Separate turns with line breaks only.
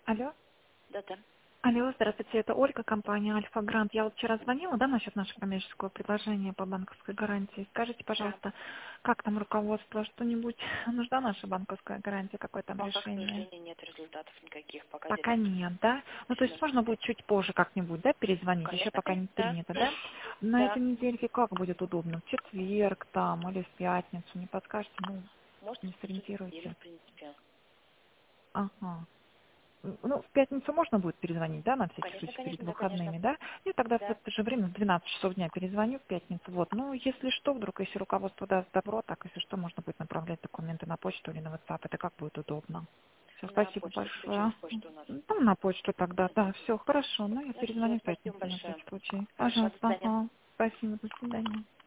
Алло.
Да-да.
Алло, здравствуйте, это Ольга, компания Альфа Грант. Я вот вчера звонила, да, насчет нашего коммерческого предложения по банковской гарантии. Скажите,
Да.
пожалуйста, как там руководство, что-нибудь, нужна наша банковская гарантия, какое там
Пока, к
решение?
сожалению, нет результатов никаких. Пока
Пока
директор.
нет, да? Ну, то есть
Да.
можно будет чуть позже как-нибудь, да, перезвонить, еще
Конечно,
пока не
да.
принято, да? На
Да.
этой недельке как будет удобно? В четверг там или в пятницу, не подскажете, ну,
Можете
не
в течение недели,
сориентируйте.
в принципе.
Ага. Ну, в пятницу можно будет перезвонить, да, на всякий
Конечно,
случай, перед
конечно, да, конечно.
выходными, да? И тогда в
Да.
это же время в 12 часов дня перезвоню в пятницу. Вот. Ну, если что, вдруг, если руководство даст добро, так, если что, можно будет направлять документы на почту или на WhatsApp. Это как будет удобно. Все,
На
спасибо
почту. Все через
большое.
почту у нас.
Ну, на почту тогда, да, все, хорошо. Ну, я
Ну все,
перезвоню в
спасибо
пятницу на
большое.
всякий случай.
Хорошо, до
Пожалуйста,
свидания.
ага. Спасибо, до свидания.